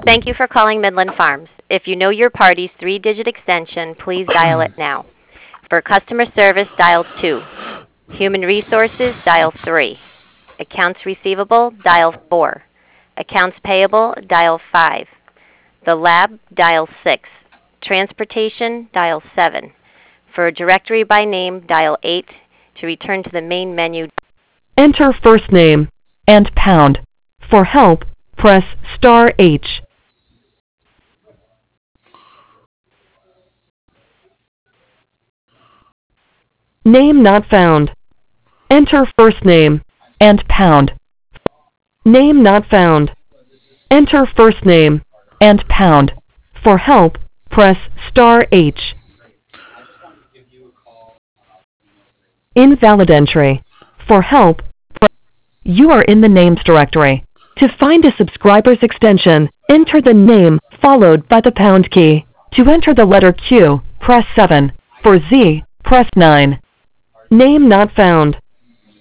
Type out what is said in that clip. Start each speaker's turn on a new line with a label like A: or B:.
A: Thank you for calling Midland Farms. If you know your party's three-digit extension, please dial it now. For customer service, dial 2. Human resources, dial 3. Accounts receivable, dial 4. Accounts payable, dial 5. The lab, dial 6. Transportation, dial 7. For a directory by name, dial 8. To return to the main menu,
B: Enter first name and pound. For help, press star H. Name not found. Enter first name and pound. Name not found. Enter first name and pound. For help, press star H. Invalid entry. For help, you are in the names directory. To find a subscriber's extension, enter the name followed by the pound key. To enter the letter Q, press 7. For Z, press 9. Name not found.